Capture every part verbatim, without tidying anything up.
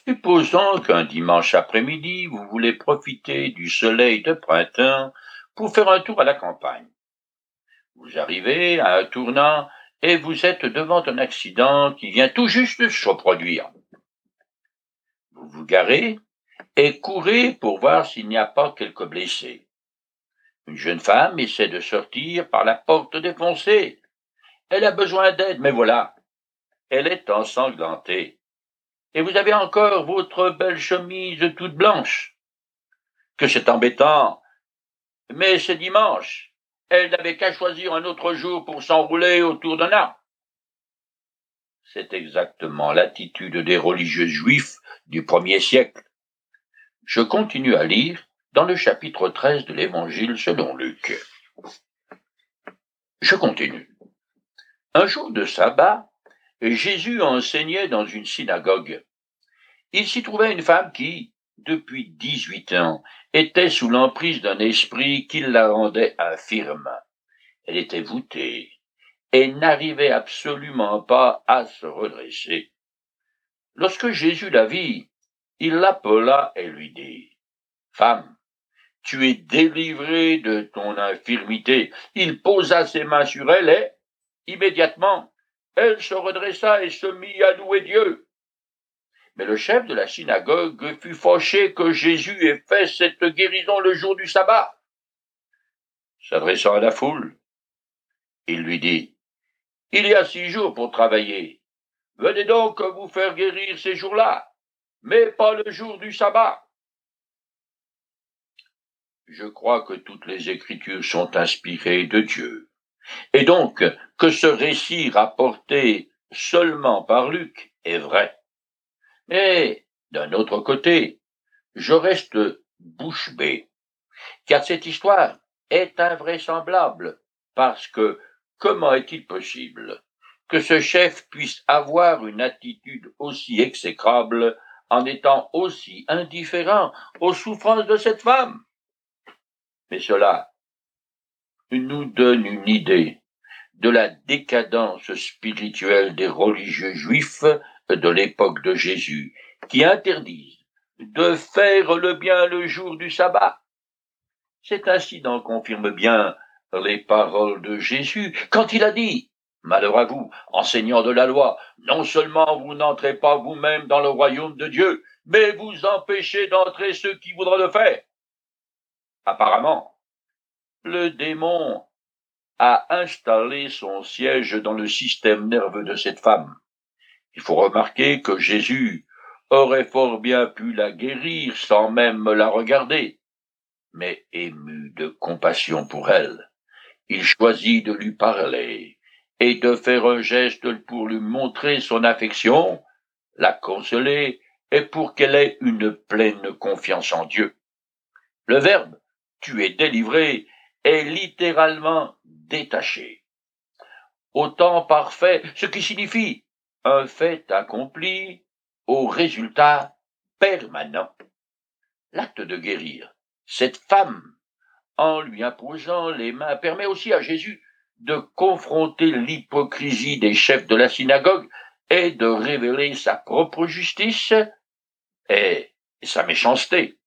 Supposons qu'un dimanche après-midi, vous voulez profiter du soleil de printemps pour faire un tour à la campagne. Vous arrivez à un tournant et vous êtes devant un accident qui vient tout juste de se produire. Vous vous garez et courez pour voir s'il n'y a pas quelques blessés. Une jeune femme essaie de sortir par la porte défoncée. Elle a besoin d'aide, mais voilà, elle est ensanglantée. Et vous avez encore votre belle chemise toute blanche. Que c'est embêtant, mais c'est dimanche. Elle n'avait qu'à choisir un autre jour pour s'enrouler autour d'un arbre. C'est exactement l'attitude des religieux juifs du premier siècle. Je continue à lire dans le chapitre treize de l'Évangile selon Luc. Je continue. Un jour de sabbat, Jésus enseignait dans une synagogue. Il s'y trouvait une femme qui, depuis dix-huit ans, était sous l'emprise d'un esprit qui la rendait infirme. Elle était voûtée et n'arrivait absolument pas à se redresser. Lorsque Jésus la vit, il l'appela et lui dit, « Femme, tu es délivrée de ton infirmité. » Il posa ses mains sur elle et, immédiatement, elle se redressa et se mit à louer Dieu. Mais le chef de la synagogue fut fâché que Jésus ait fait cette guérison le jour du sabbat. S'adressant à la foule, il lui dit, « Il y a six jours pour travailler. Venez donc vous faire guérir ces jours-là, mais pas le jour du sabbat. » Je crois que toutes les Écritures sont inspirées de Dieu, et donc que ce récit rapporté seulement par Luc est vrai. Mais, d'un autre côté, je reste bouche bée, car cette histoire est invraisemblable, parce que comment est-il possible que ce chef puisse avoir une attitude aussi exécrable en étant aussi indifférent aux souffrances de cette femme? Mais cela nous donne une idée de la décadence spirituelle des religieux juifs de l'époque de Jésus, qui interdisent de faire le bien le jour du sabbat. Cet incident confirme bien les paroles de Jésus quand il a dit « Malheur à vous, enseignants de la loi, non seulement vous n'entrez pas vous-même dans le royaume de Dieu, mais vous empêchez d'entrer ceux qui voudraient le faire. » Apparemment, le démon a installé son siège dans le système nerveux de cette femme. Il faut remarquer que Jésus aurait fort bien pu la guérir sans même la regarder, mais ému de compassion pour elle, il choisit de lui parler et de faire un geste pour lui montrer son affection, la consoler et pour qu'elle ait une pleine confiance en Dieu. Le verbe « tu es délivré » est littéralement détaché. Au temps parfait, ce qui signifie un fait accompli au résultat permanent. L'acte de guérir cette femme en lui imposant les mains permet aussi à Jésus de confronter l'hypocrisie des chefs de la synagogue et de révéler sa propre justice et sa méchanceté.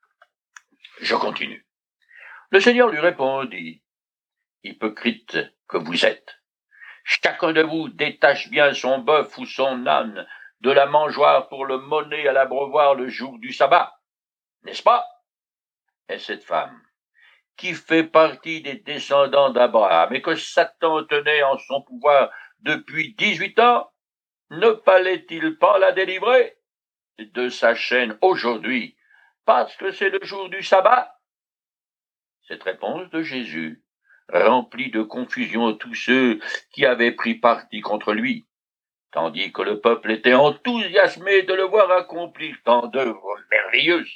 Je continue. Le Seigneur lui répondit, « Hypocrite que vous êtes, chacun de vous détache bien son bœuf ou son âne de la mangeoire pour le mener à l'abreuvoir le jour du sabbat, n'est-ce pas? » Et cette femme, qui fait partie des descendants d'Abraham et que Satan tenait en son pouvoir depuis dix-huit ans, ne fallait-il pas la délivrer de sa chaîne aujourd'hui parce que c'est le jour du sabbat? Cette réponse de Jésus remplit de confusion tous ceux qui avaient pris parti contre lui, tandis que le peuple était enthousiasmé de le voir accomplir tant d'œuvres merveilleuses.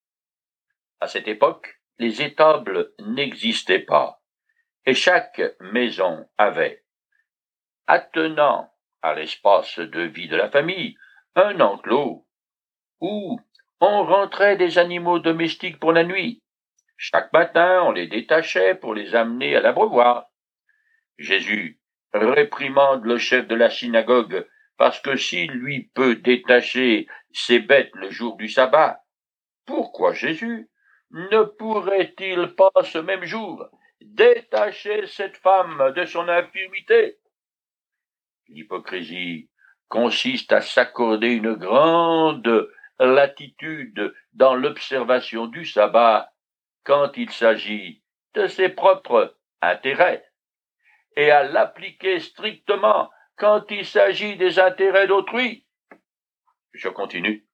À cette époque, les étables n'existaient pas, et chaque maison avait, attenant à l'espace de vie de la famille, un enclos où on rentrait des animaux domestiques pour la nuit. Chaque matin, on les détachait pour les amener à l'abreuvoir. Jésus réprimande le chef de la synagogue parce que s'il lui peut détacher ses bêtes le jour du sabbat, pourquoi Jésus ne pourrait-il pas ce même jour détacher cette femme de son infirmité? L'hypocrisie consiste à s'accorder une grande latitude dans l'observation du sabbat quand il s'agit de ses propres intérêts, et à l'appliquer strictement quand il s'agit des intérêts d'autrui. Je continue.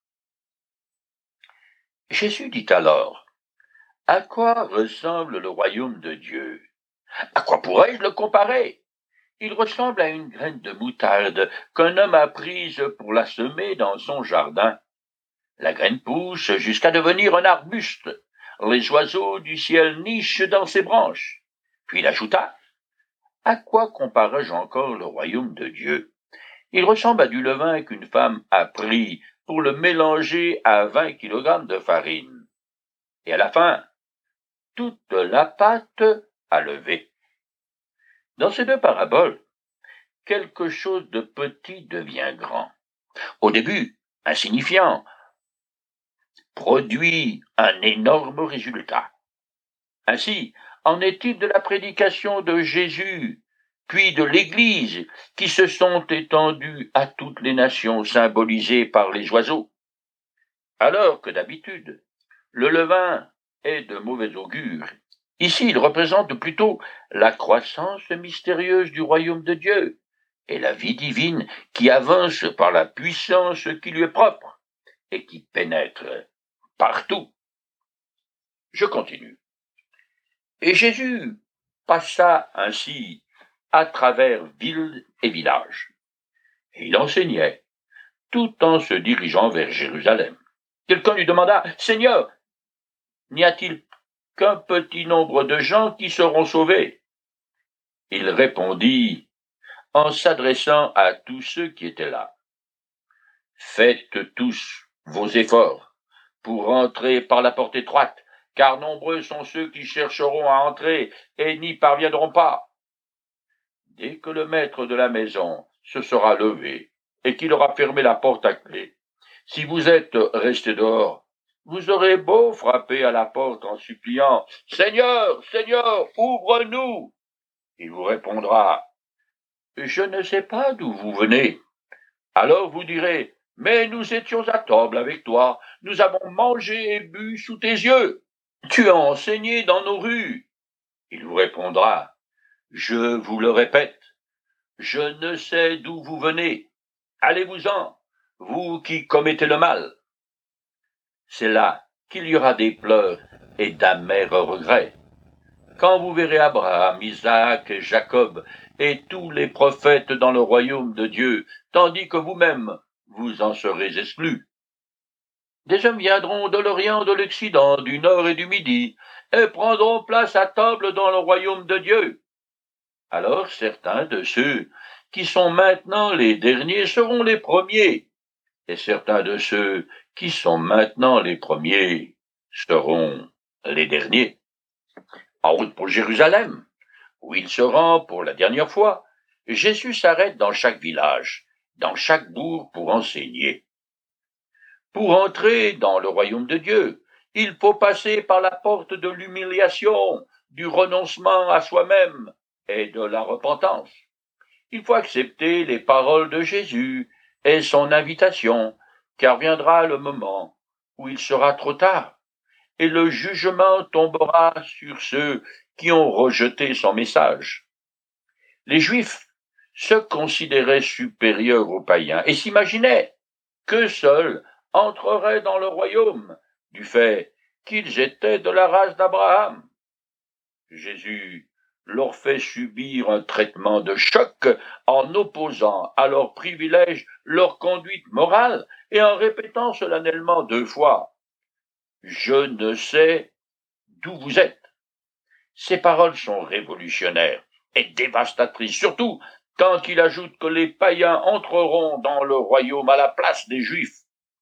Jésus dit alors, « À quoi ressemble le royaume de Dieu? À quoi pourrais-je le comparer? Il ressemble à une graine de moutarde qu'un homme a prise pour la semer dans son jardin. La graine pousse jusqu'à devenir un arbuste. Les oiseaux du ciel nichent dans ses branches. » Puis il ajouta, « À quoi comparais-je encore le royaume de Dieu? Il ressemble à du levain qu'une femme a pris pour le mélanger à vingt kilogrammes de farine. Et à la fin, toute la pâte a levé. » Dans ces deux paraboles, quelque chose de petit devient grand. Au début, insignifiant, produit un énorme résultat. Ainsi, en est-il de la prédication de Jésus, puis de l'Église, qui se sont étendues à toutes les nations symbolisées par les oiseaux. Alors que d'habitude, le levain est de mauvais augure. Ici, il représente plutôt la croissance mystérieuse du royaume de Dieu et la vie divine qui avance par la puissance qui lui est propre et qui pénètre partout. Je continue. Et Jésus passa ainsi à travers villes et villages. Et il enseignait, tout en se dirigeant vers Jérusalem. Quelqu'un lui demanda, « Seigneur, n'y a-t-il qu'un petit nombre de gens qui seront sauvés? » Il répondit, en s'adressant à tous ceux qui étaient là, « Faites tous vos efforts pour entrer par la porte étroite, car nombreux sont ceux qui chercheront à entrer et n'y parviendront pas. Dès que le maître de la maison se sera levé et qu'il aura fermé la porte à clé, si vous êtes restés dehors, vous aurez beau frapper à la porte en suppliant « Seigneur, Seigneur, ouvre-nous !» Il vous répondra « Je ne sais pas d'où vous venez. » Alors vous direz « Mais nous étions à table avec toi, nous avons mangé et bu sous tes yeux. Tu as enseigné dans nos rues. » Il vous répondra « Je vous le répète, je ne sais d'où vous venez. Allez-vous-en, vous qui commettez le mal. » C'est là qu'il y aura des pleurs et d'amers regrets. Quand vous verrez Abraham, Isaac, Jacob et tous les prophètes dans le royaume de Dieu, tandis que vous-même, vous en serez exclus. Des hommes viendront de l'Orient, de l'Occident, du Nord et du Midi, et prendront place à table dans le royaume de Dieu. Alors certains de ceux qui sont maintenant les derniers seront les premiers, et certains de ceux qui sont maintenant les premiers seront les derniers. En route pour Jérusalem, où il se rend pour la dernière fois, Jésus s'arrête dans chaque village, dans chaque bourg pour enseigner. Pour entrer dans le royaume de Dieu, il faut passer par la porte de l'humiliation, du renoncement à soi-même et de la repentance. Il faut accepter les paroles de Jésus et son invitation, car viendra le moment où il sera trop tard, et le jugement tombera sur ceux qui ont rejeté son message. Les Juifs se considéraient supérieurs aux païens et s'imaginaient qu'eux seuls entreraient dans le royaume du fait qu'ils étaient de la race d'Abraham. Jésus leur fait subir un traitement de choc en opposant à leurs privilèges leur conduite morale et en répétant solennellement deux fois « Je ne sais d'où vous êtes ». Ces paroles sont révolutionnaires et dévastatrices, surtout quand il ajoute que les païens entreront dans le royaume à la place des Juifs.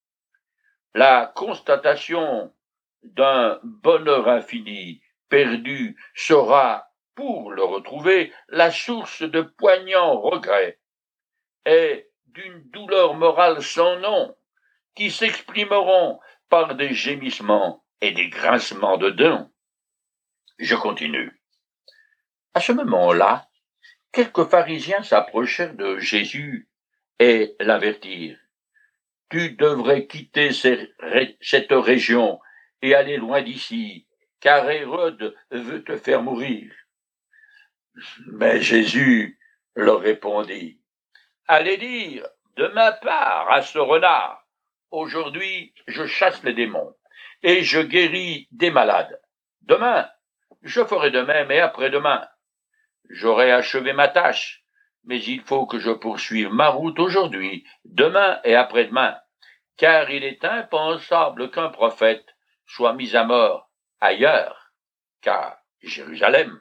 La constatation d'un bonheur infini perdu sera, pour le retrouver, la source de poignants regrets et d'une douleur morale sans nom, qui s'exprimeront par des gémissements et des grincements de dents. Je continue. À ce moment-là, quelques pharisiens s'approchèrent de Jésus et l'avertirent. Tu devrais quitter cette région et aller loin d'ici, car Hérode veut te faire mourir. Mais Jésus leur répondit, allez dire de ma part à ce renard, aujourd'hui je chasse les démons et je guéris des malades. Demain, je ferai de même et après-demain. J'aurai achevé ma tâche, mais il faut que je poursuive ma route aujourd'hui, demain et après-demain, car il est impensable qu'un prophète soit mis à mort ailleurs qu'à Jérusalem.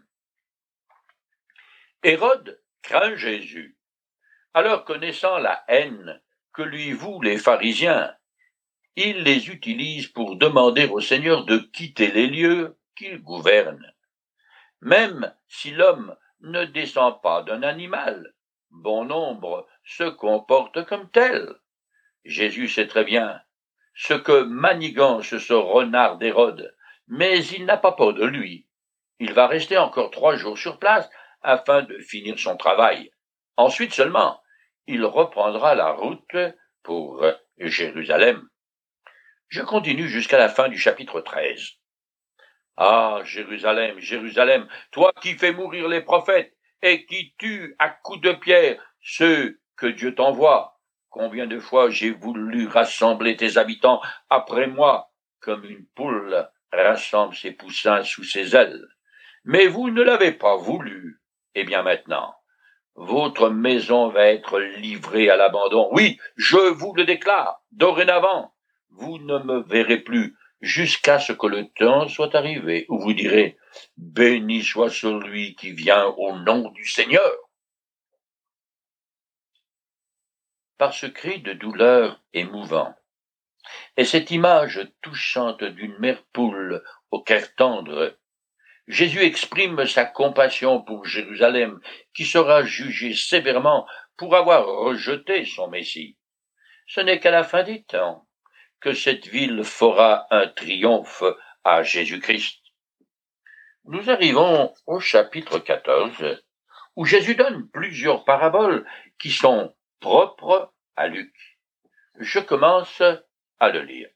Hérode craint Jésus. Alors, connaissant la haine que lui vouent les pharisiens, il les utilise pour demander au Seigneur de quitter les lieux qu'il gouverne. Même si l'homme ne descend pas d'un animal, bon nombre se comportent comme tel. Jésus sait très bien ce que manigance ce renard d'Hérode, mais il n'a pas peur de lui. Il va rester encore trois jours sur place afin de finir son travail. Ensuite seulement, il reprendra la route pour Jérusalem. Je continue jusqu'à la fin du chapitre treize. Ah, Jérusalem, Jérusalem, toi qui fais mourir les prophètes et qui tues à coups de pierre ceux que Dieu t'envoie, combien de fois j'ai voulu rassembler tes habitants après moi, comme une poule rassemble ses poussins sous ses ailes. Mais vous ne l'avez pas voulu. Eh bien maintenant, votre maison va être livrée à l'abandon. Oui, je vous le déclare, dorénavant, vous ne me verrez plus jusqu'à ce que le temps soit arrivé où vous direz « Béni soit celui qui vient au nom du Seigneur ». Par ce cri de douleur émouvant, et cette image touchante d'une mère poule au cœur tendre, Jésus exprime sa compassion pour Jérusalem, qui sera jugée sévèrement pour avoir rejeté son Messie. Ce n'est qu'à la fin des temps que cette ville fera un triomphe à Jésus-Christ. Nous arrivons au chapitre quatorze, où Jésus donne plusieurs paraboles qui sont propres à Luc. Je commence à le lire.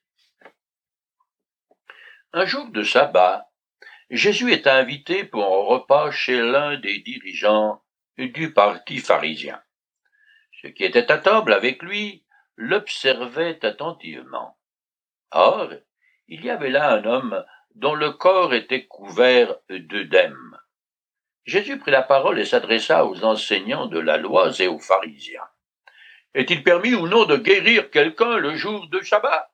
Un jour de sabbat, Jésus est invité pour un repas chez l'un des dirigeants du parti pharisien. Ceux qui étaient à table avec lui l'observaient attentivement. Or, il y avait là un homme dont le corps était couvert d'œdème. Jésus prit la parole et s'adressa aux enseignants de la loi et aux pharisiens. Est-il permis ou non de guérir quelqu'un le jour de sabbat?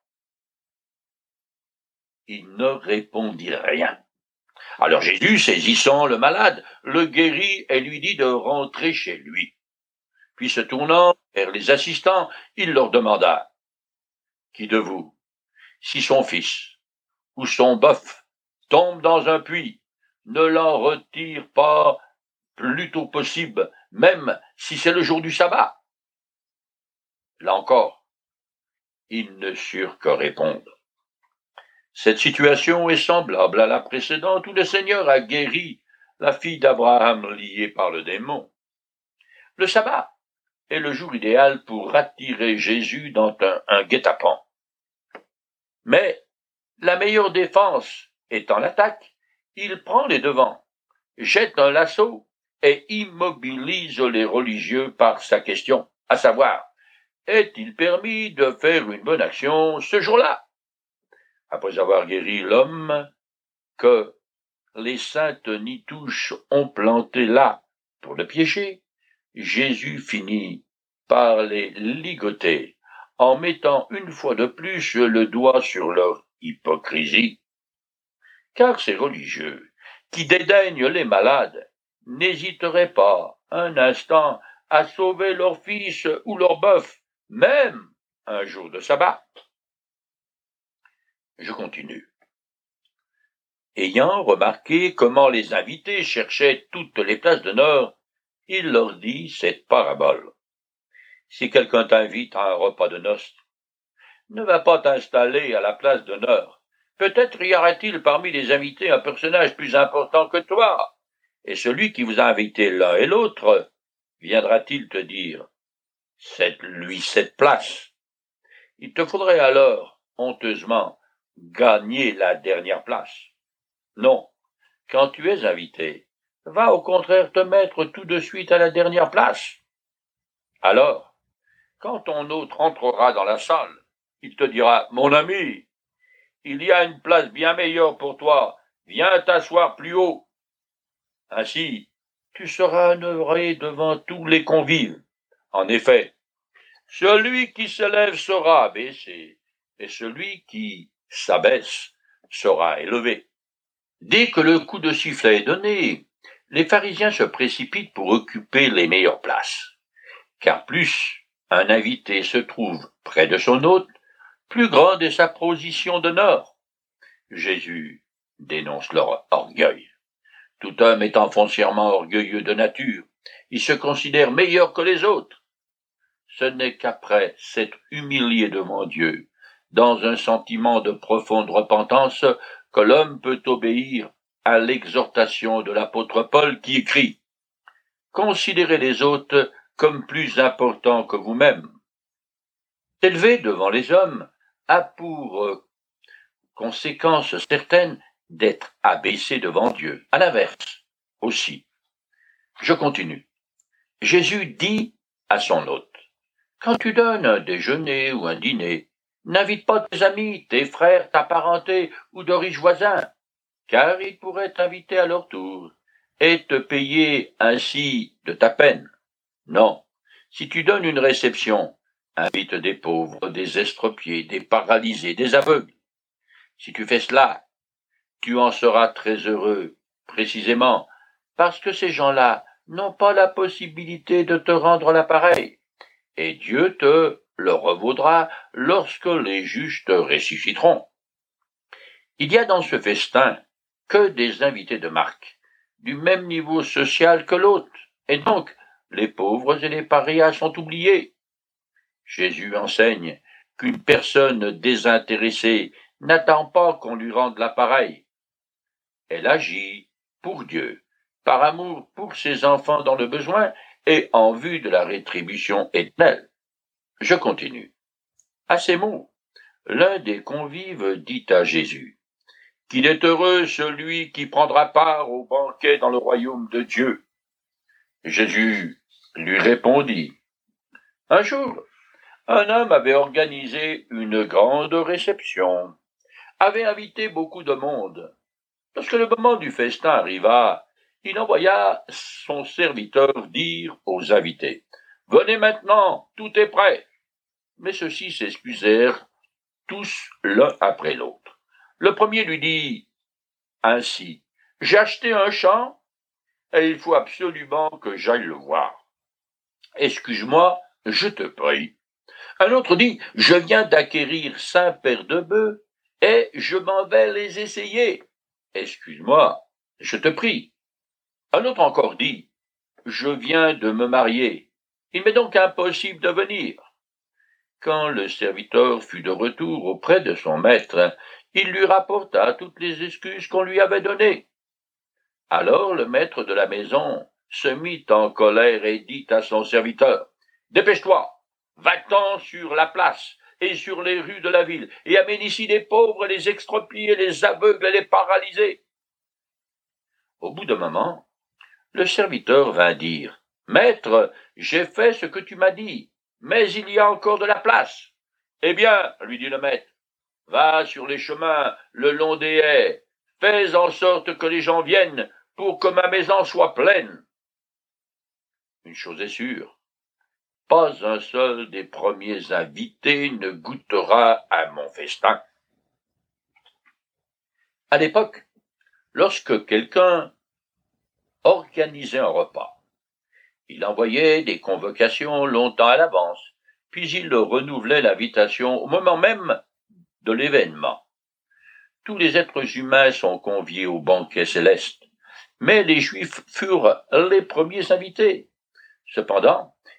Ils ne répondirent rien. Alors Jésus, saisissant le malade, le guérit et lui dit de rentrer chez lui. Puis se tournant vers les assistants, il leur demanda, « Qui de vous, si son fils ou son bœuf tombe dans un puits, ne l'en retire pas plus tôt possible, même si c'est le jour du sabbat ?» Là encore, ils ne surent que répondre. Cette situation est semblable à la précédente où le Seigneur a guéri la fille d'Abraham liée par le démon. Le sabbat est le jour idéal pour attirer Jésus dans un, un guet-apens. Mais la meilleure défense étant l'attaque, il prend les devants, jette un lasso et immobilise les religieux par sa question, à savoir, est-il permis de faire une bonne action ce jour-là? Après avoir guéri l'homme que les saintes nitouches ont planté là pour le piéger, Jésus finit par les ligoter en mettant une fois de plus le doigt sur leur hypocrisie. Car ces religieux qui dédaignent les malades n'hésiteraient pas un instant à sauver leur fils ou leur bœuf, même un jour de sabbat. Je continue. Ayant remarqué comment les invités cherchaient toutes les places d'honneur, il leur dit cette parabole. Si quelqu'un t'invite à un repas de noces, ne va pas t'installer à la place d'honneur. Peut-être y aura-t-il parmi les invités un personnage plus important que toi, et celui qui vous a invité l'un et l'autre viendra-t-il te dire « Cède-lui cette place ». Il te faudrait alors, honteusement, gagner la dernière place. Non, quand tu es invité, va au contraire te mettre tout de suite à la dernière place. Alors, quand ton hôte entrera dans la salle, il te dira « Mon ami, il y a une place bien meilleure pour toi, viens t'asseoir plus haut ». Ainsi, tu seras honoré devant tous les convives. En effet, celui qui se lève sera abaissé, et celui qui s'abaisse sera élevé. Dès que le coup de sifflet est donné, les pharisiens se précipitent pour occuper les meilleures places. Car plus un invité se trouve près de son hôte, plus grande est sa position d'honneur. Jésus dénonce leur orgueil. Tout homme étant foncièrement orgueilleux de nature, il se considère meilleur que les autres. Ce n'est qu'après s'être humilié devant Dieu, dans un sentiment de profonde repentance, que l'homme peut obéir à l'exhortation de l'apôtre Paul qui écrit « Considérez les autres comme plus importants que vous-même ». S'élever devant les hommes a pour conséquence certaine d'être abaissé devant Dieu. À l'inverse, aussi. Je continue. Jésus dit à son hôte, quand tu donnes un déjeuner ou un dîner, n'invite pas tes amis, tes frères, ta parenté ou de riches voisins, car ils pourraient t'inviter à leur tour et te payer ainsi de ta peine. Non, si tu donnes une réception, invite des pauvres, des estropiés, des paralysés, des aveugles. Si tu fais cela, tu en seras très heureux, précisément, parce que ces gens-là n'ont pas la possibilité de te rendre l'appareil, et Dieu te le revaudra lorsque les justes ressusciteront. Il y a dans ce festin que des invités de marque, du même niveau social que l'hôte, et donc les pauvres et les parias sont oubliés. Jésus enseigne qu'une personne désintéressée n'attend pas qu'on lui rende l'appareil. Elle agit pour Dieu, par amour pour ses enfants dans le besoin et en vue de la rétribution éternelle. Je continue. À ces mots, l'un des convives dit à Jésus qu'il est heureux celui qui prendra part au banquet dans le royaume de Dieu. Jésus lui répondit. Un jour, un homme avait organisé une grande réception, avait invité beaucoup de monde. Lorsque le moment du festin arriva, il envoya son serviteur dire aux invités « Venez maintenant, tout est prêt ». Mais ceux-ci s'excusèrent tous l'un après l'autre. Le premier lui dit ainsi « J'ai acheté un champ et il faut absolument que j'aille le voir. Excuse-moi, je te prie. » Un autre dit « Je viens d'acquérir cinq paires de bœufs et je m'en vais les essayer. Excuse-moi, je te prie. » Un autre encore dit « Je viens de me marier. Il m'est donc impossible de venir. » Quand le serviteur fut de retour auprès de son maître, il lui rapporta toutes les excuses qu'on lui avait données. Alors le maître de la maison se mit en colère et dit à son serviteur « Dépêche-toi, va-t'en sur la place et sur les rues de la ville, et amène ici les pauvres, les extropiés, les aveugles et les paralysés. » Au bout d'un moment, le serviteur vint dire « Maître, j'ai fait ce que tu m'as dit, mais il y a encore de la place. » « Eh bien, lui dit le maître, va sur les chemins le long des haies, fais en sorte que les gens viennent pour que ma maison soit pleine. » Une chose est sûre, pas un seul des premiers invités ne goûtera à mon festin. À l'époque, lorsque quelqu'un organisait un repas, il envoyait des convocations longtemps à l'avance, puis il renouvelait l'invitation au moment même de l'événement. Tous les êtres humains sont conviés au banquet céleste, mais les Juifs furent les premiers invités. Cependant,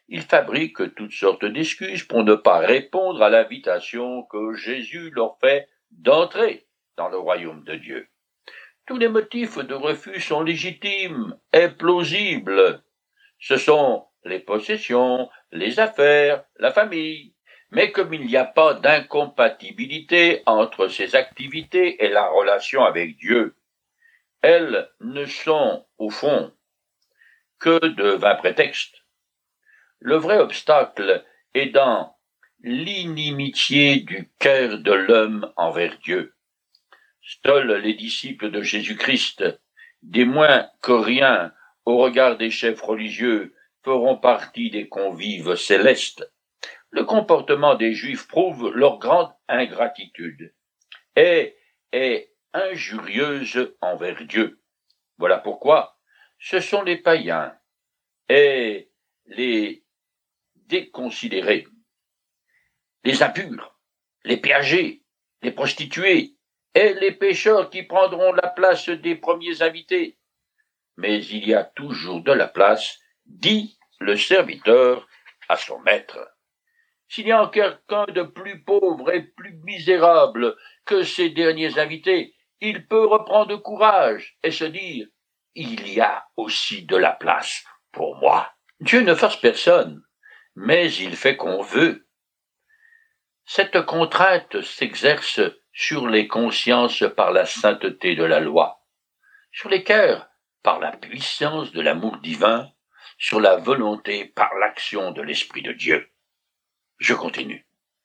Ils fabriquent toutes sortes d'excuses pour ne pas répondre à l'invitation que Jésus leur fait d'entrer dans le royaume de Dieu. Tous les motifs de refus sont légitimes et plausibles. Ce sont les possessions, les affaires, la famille. Mais comme il n'y a pas d'incompatibilité entre ces activités et la relation avec Dieu, elles ne sont, au fond, que de vains prétextes. Le vrai obstacle est dans l'inimitié du cœur de l'homme envers Dieu. Seuls les disciples de Jésus-Christ, des moins qu'oriens au regard des chefs religieux, feront partie des convives célestes. Le comportement des Juifs prouve leur grande ingratitude et est injurieuse envers Dieu. Voilà pourquoi ce sont les païens et les déconsidérés, les impurs, les péagés, les prostituées et les pécheurs qui prendront la place des premiers invités. Mais il y a toujours de la place, dit le serviteur à son maître. S'il y a quelqu'un de plus pauvre et plus misérable que ces derniers invités, il peut reprendre courage et se dire « Il y a aussi de la place pour moi ». Dieu ne force personne, mais il fait qu'on veut. Cette contrainte s'exerce sur les consciences par la sainteté de la loi, sur les cœurs par la puissance de l'amour divin, sur la volonté par l'action de l'Esprit de Dieu. Je continue.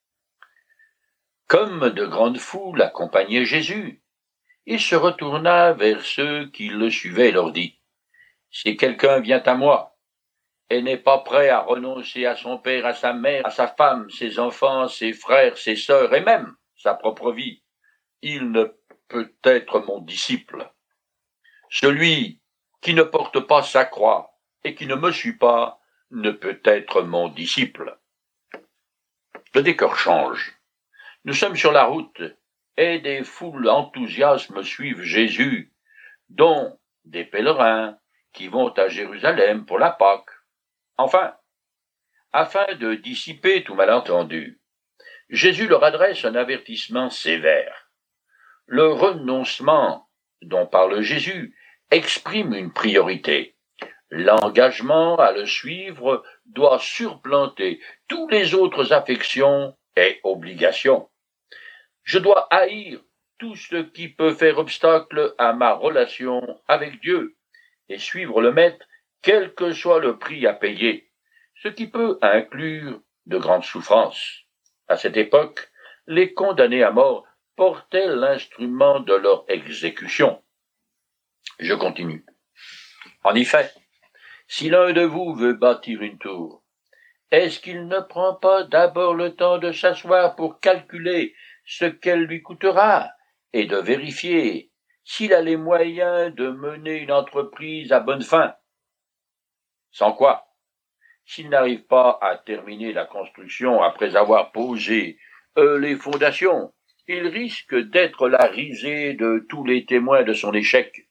Comme de grandes foules accompagnaient Jésus, il se retourna vers ceux qui le suivaient et leur dit « Si quelqu'un vient à moi et n'est pas prêt à renoncer à son père, à sa mère, à sa femme, ses enfants, ses frères, ses sœurs et même sa propre vie, il ne peut être mon disciple. Celui qui ne porte pas sa croix et qui ne me suit pas ne peut être mon disciple. » Le décor change. Nous sommes sur la route et des foules enthousiastes suivent Jésus, dont des pèlerins qui vont à Jérusalem pour la Pâque. Enfin, afin de dissiper tout malentendu, Jésus leur adresse un avertissement sévère. Le renoncement dont parle Jésus exprime une priorité. L'engagement à le suivre doit surplanter toutes les autres affections et obligations. Je dois haïr tout ce qui peut faire obstacle à ma relation avec Dieu et suivre le Maître quel que soit le prix à payer, ce qui peut inclure de grandes souffrances. À cette époque, les condamnés à mort portaient l'instrument de leur exécution. Je continue. En effet, si l'un de vous veut bâtir une tour, est-ce qu'il ne prend pas d'abord le temps de s'asseoir pour calculer ce qu'elle lui coûtera et de vérifier s'il a les moyens de mener une entreprise à bonne fin? Sans quoi, s'il n'arrive pas à terminer la construction après avoir posé euh, les fondations, il risque d'être la risée de tous les témoins de son échec.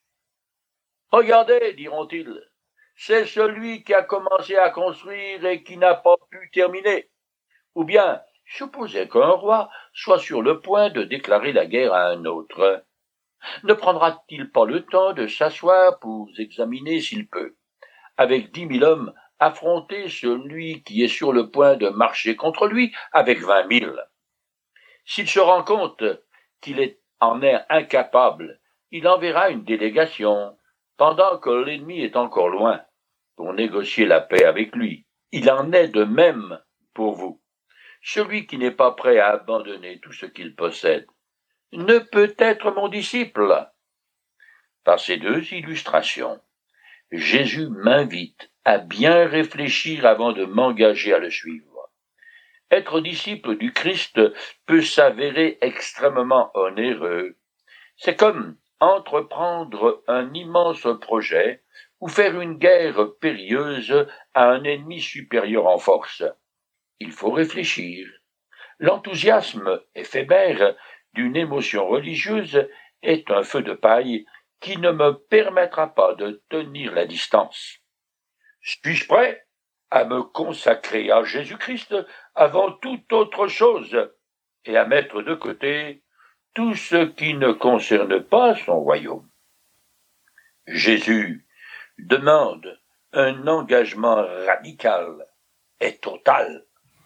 « Regardez, diront-ils, c'est celui qui a commencé à construire et qui n'a pas pu terminer. » Ou bien, supposez qu'un roi soit sur le point de déclarer la guerre à un autre. Ne prendra-t-il pas le temps de s'asseoir pour examiner s'il peut, avec dix mille hommes, affronter celui qui est sur le point de marcher contre lui avec vingt mille? S'il se rend compte qu'il en est incapable, il enverra une délégation, pendant que l'ennemi est encore loin, pour négocier la paix avec lui. Il en est de même pour vous. Celui qui n'est pas prêt à abandonner tout ce qu'il possède ne peut être mon disciple. Par ces deux illustrations, Jésus m'invite à bien réfléchir avant de m'engager à le suivre. Être disciple du Christ peut s'avérer extrêmement onéreux. C'est comme entreprendre un immense projet ou faire une guerre périlleuse à un ennemi supérieur en force. Il faut réfléchir. L'enthousiasme éphémère d'une émotion religieuse est un feu de paille qui ne me permettra pas de tenir la distance. Suis-je prêt à me consacrer à Jésus-Christ avant toute autre chose, et à mettre de côté tout ce qui ne concerne pas son royaume. Jésus demande un engagement radical et total.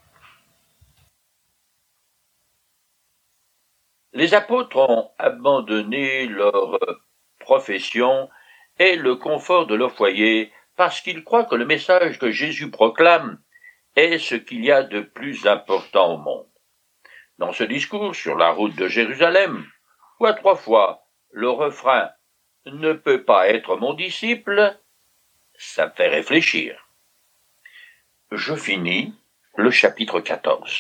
Les apôtres ont abandonné leur profession et le confort de leur foyer parce qu'ils croient que le message que Jésus proclame est ce qu'il y a de plus important au monde. Dans ce discours sur la route de Jérusalem, où à trois fois le refrain « ne peut pas être mon disciple », ça fait réfléchir. Je finis le chapitre quatorze.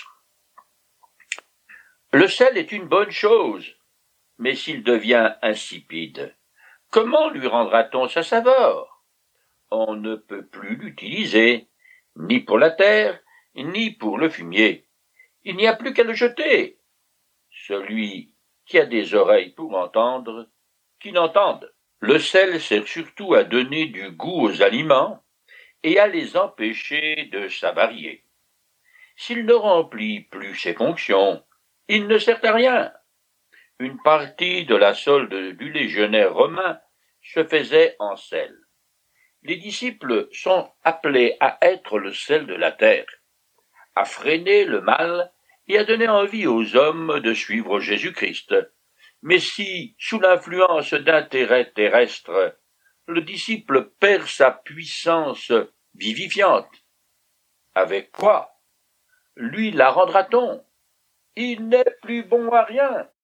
Le sel est une bonne chose, mais s'il devient insipide, comment lui rendra-t-on sa saveur? On ne peut plus l'utiliser, ni pour la terre, ni pour le fumier. Il n'y a plus qu'à le jeter. Celui qui a des oreilles pour entendre, qu'il entende. Le sel sert surtout à donner du goût aux aliments et à les empêcher de s'avarier. S'il ne remplit plus ses fonctions, il ne sert à rien. Une partie de la solde du légionnaire romain se faisait en sel. Les disciples sont appelés à être le sel de la terre, à freiner le mal et à donner envie aux hommes de suivre Jésus-Christ. Mais si, sous l'influence d'intérêts terrestres, le disciple perd sa puissance vivifiante, avec quoi lui la rendra-t-on? Il n'est plus bon à rien.